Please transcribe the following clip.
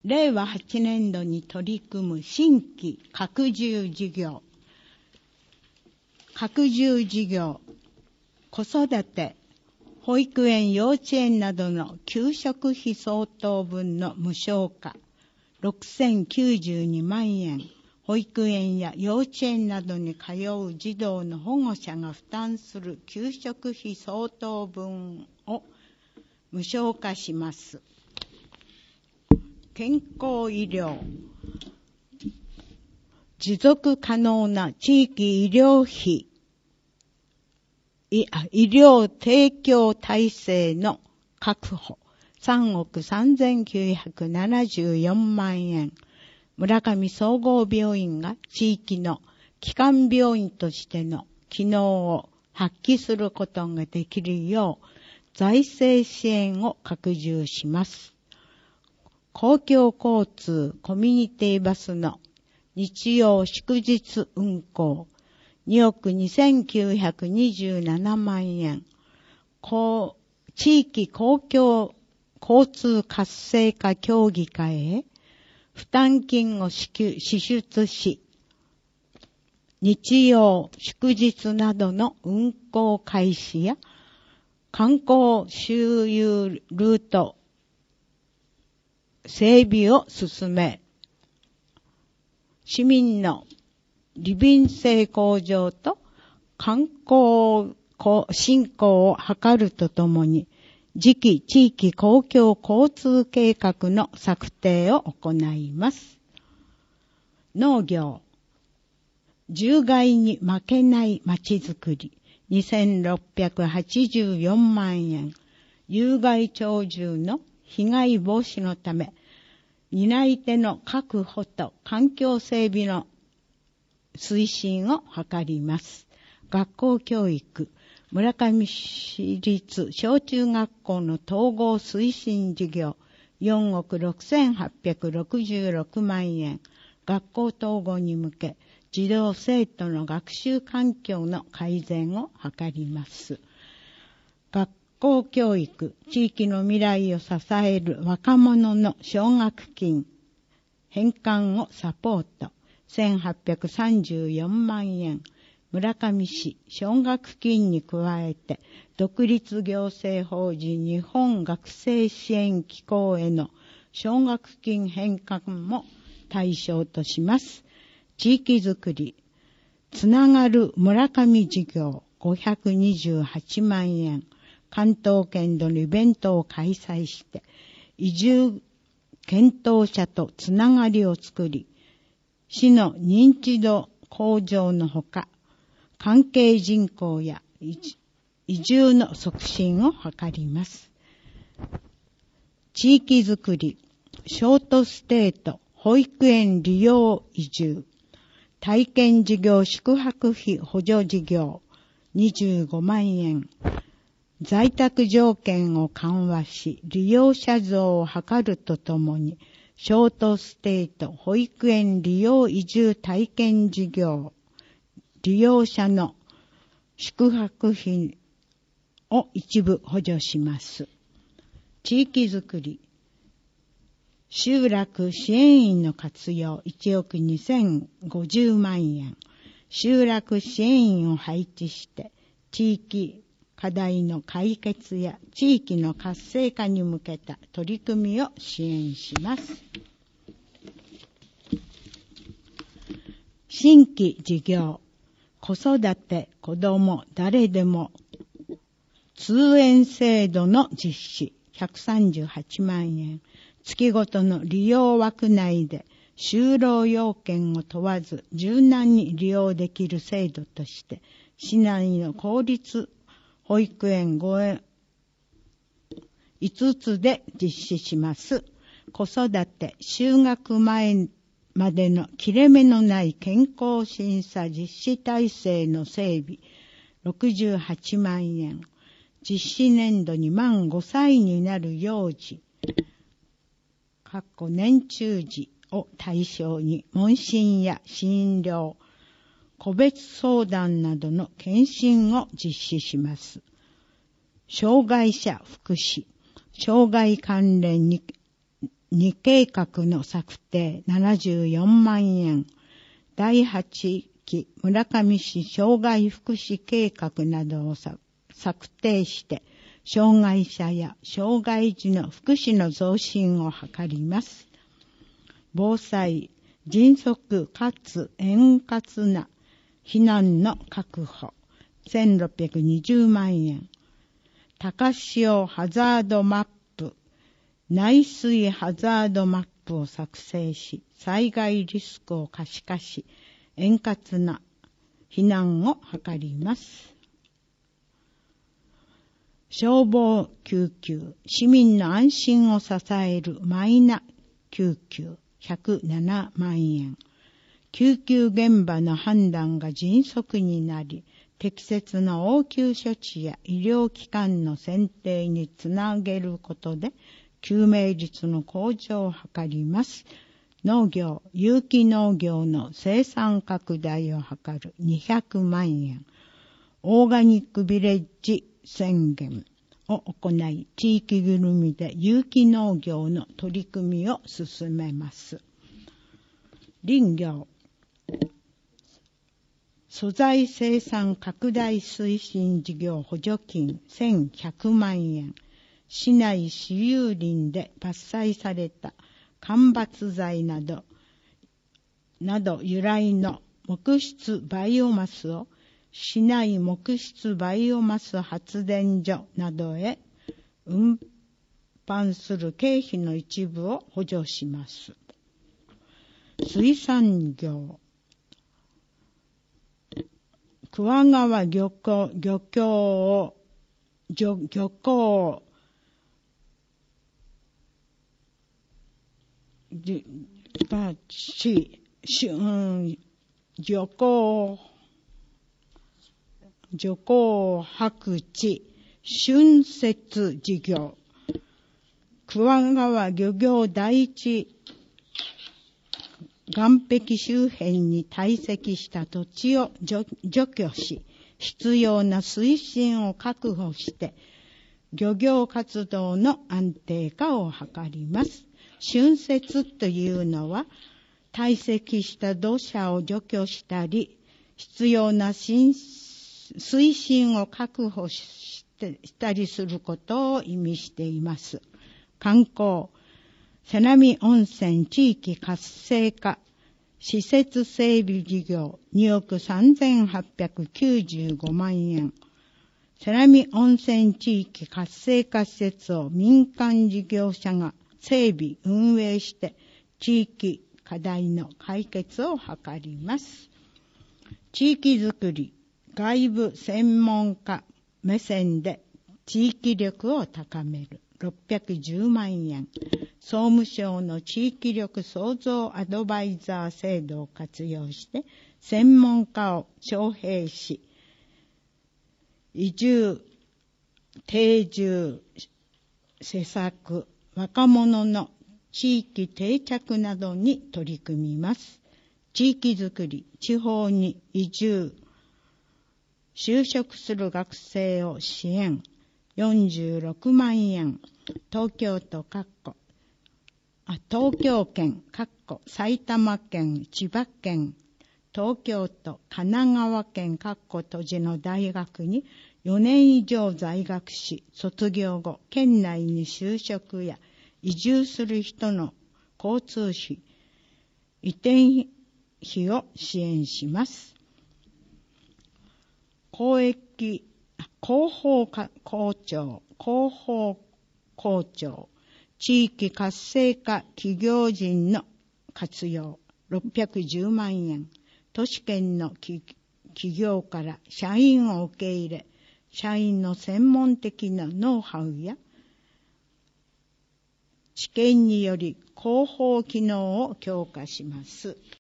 令和8年度に取り組む新規拡充事業、子育て、保育園、幼稚園などの給食費相当分の無償化、6092万円、保育園や幼稚園などに通う児童の保護者が負担する給食費相当分を無償化します。健康医療、持続可能な地域医療提供体制の確保、3億3974万円。村上総合病院が地域の基幹病院としての機能を発揮することができるよう財政支援を拡充します。公共交通コミュニティバスの日曜祝日運行2億2927万円。地域公共交通活性化協議会へ負担金を支出し、日曜祝日などの運行開始や観光周遊ルート整備を進め、市民の利便性向上と観光振興を図るとともに、次期地域公共交通計画の策定を行います。農業、獣害に負けないまちづくり、2684万円。有害鳥獣の被害防止のため、担い手の確保と環境整備の推進を図ります。学校教育、村上市立小中学校の統合推進事業、4億6866万円。学校統合に向け、児童生徒の学習環境の改善を図ります。学校教育、地域の未来を支える若者の奨学金、返還をサポート、1834万円。村上市奨学金に加えて、独立行政法人日本学生支援機構への奨学金返還も対象とします。地域づくり、つながる村上事業528万円。関東圏でのイベントを開催して、移住検討者とつながりを作り、市の認知度向上のほか、関係人口や移住の促進を図ります。地域づくり、ショートステイと保育園利用移住、体験事業宿泊費補助事業25万円。在宅条件を緩和し、利用者増を図るとともに、ショートステイと保育園利用移住体験事業、利用者の宿泊費を一部補助します。地域づくり、集落支援員の活用1億2050万円。集落支援員を配置して、地域課題の解決や地域の活性化に向けた取り組みを支援します。新規事業、子育て、子ども、誰でも通園制度の実施138万円。月ごとの利用枠内で就労要件を問わず柔軟に利用できる制度として、市内の公立保育園5つで実施します。子育て、就学前までの切れ目のない健康審査実施体制の整備68万円。実施年度に満5歳になる幼児、年中児を対象に問診や診療、個別相談などの検診を実施します。障害者福祉、障害関連に 2計画の策定74万円。第8期村上市障害福祉計画などを策定して、障害者や障害児の福祉の増進を図ります。防災、迅速かつ円滑な避難の確保、1620万円。高潮ハザードマップ、内水ハザードマップを作成し、災害リスクを可視化し、円滑な避難を図ります。消防救急、市民の安心を支えるマイナ救急、107万円。救急現場の判断が迅速になり、適切な応急処置や医療機関の選定につなげることで、救命率の向上を図ります。農業、有機農業の生産拡大を図る200万円。オーガニックビレッジ宣言を行い、地域ぐるみで有機農業の取り組みを進めます。林業、素材生産拡大推進事業補助金1100万円。市内私有林で伐採された間伐材など由来の木質バイオマスを市内木質バイオマス発電所などへ運搬する経費の一部を補助します。水産業、桑川漁港白地浚渫事業、桑川漁業第一岸壁周辺に堆積した土地を除去し、必要な水深を確保して、漁業活動の安定化を図ります。浚渫というのは、堆積した土砂を除去したり、必要な水深を確保したりすることを意味しています。観光、瀬波温泉地域活性化施設整備事業2億3895万円。瀬波温泉地域活性化施設を民間事業者が整備運営して地域課題の解決を図ります。地域づくり、外部専門家目線で地域力を高める610万円。総務省の地域力創造アドバイザー制度を活用して専門家を招聘し、移住、定住施策、若者の地域定着などに取り組みます。地域づくり、地方に移住、就職する学生を支援、46万円。東京圏、埼玉県、千葉県、東京都、神奈川県、都市の大学に4年以上在学し、卒業後、県内に就職や移住する人の交通費、移転費を支援します。広報校長、地域活性化企業人の活用、610万円。都市圏の企業から社員を受け入れ、社員の専門的なノウハウや知見により広報機能を強化します。